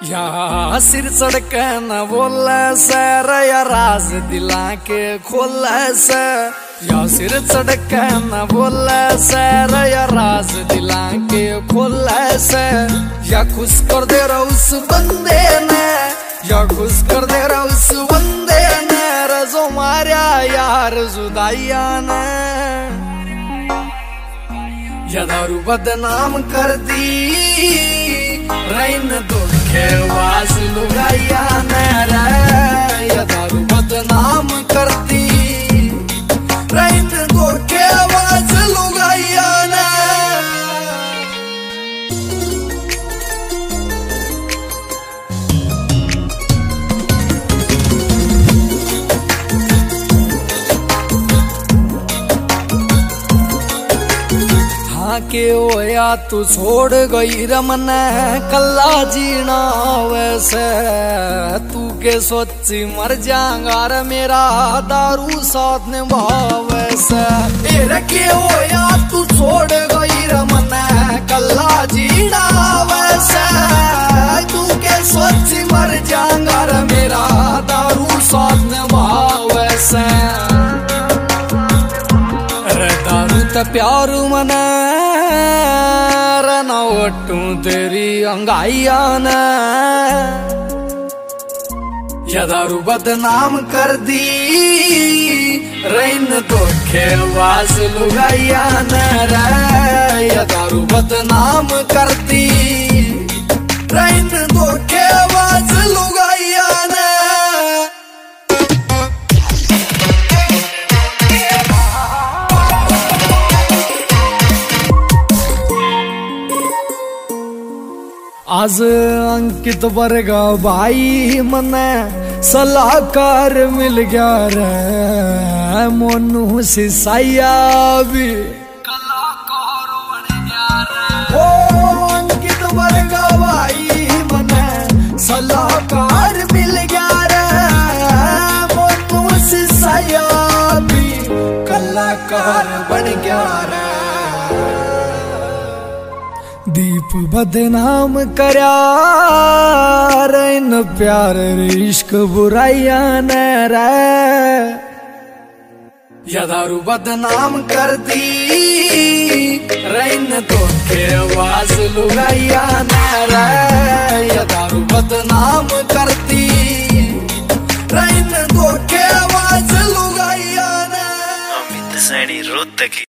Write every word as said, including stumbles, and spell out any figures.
या सिर चढ़क न बोल सर या राज दिला के खोल से, या सिर चढ़क न बोल सर या राज दिला के खोल से, या खुश कर दे रहा उस बंदे ने, या खुश कर दे रहा उस बंदे ने रजो मारिया यार जुदाइया ने, या दारू बदनाम कर दी रैन दुखे वास लुगाइया ने रे, या दारू बदनाम कर दी रैन दुखे वास लुगाइया ने। के होया तू छोड़ गई रमन कल्ला जीना वैसे, तू के सोची मर जाऊंगा रे मेरा दारू साथ निभा वैसे, के होया तू छोड़ गई रमन कल्ला जीना वैसे, तू के सोची मर जाऊंगा रे मेरा दारू साथ निभा वैसे, रे दारू त प्यार मन रना ओटू तेरी अंगाइया ने, या दारू बदनाम कर दी रैन धोखे वास लुगाइया ने रे, या दारू बदनाम कर दी रैन धोखे वास लुगाइया ने। आज अंकित वर्गा भाई मने सलाहकार मिल गया रे, मोनू सिसाइया भी कलाकार बन गया रे, ओ अंकित वर्गा भाई मने सलाहकार मिल गया रे, मोनू सिसाइया भी कलाकार बन गया रे, दीप बदनाम करया रैन प्यार इश्क बुराइया ने रे, या दारू बदनाम कर दी रैन धोखे वास लुगाइया ने रे, या दारू बदनाम कर दी रैन धोखे वास लुगाइया ने। अमित सैनी रोहतकी।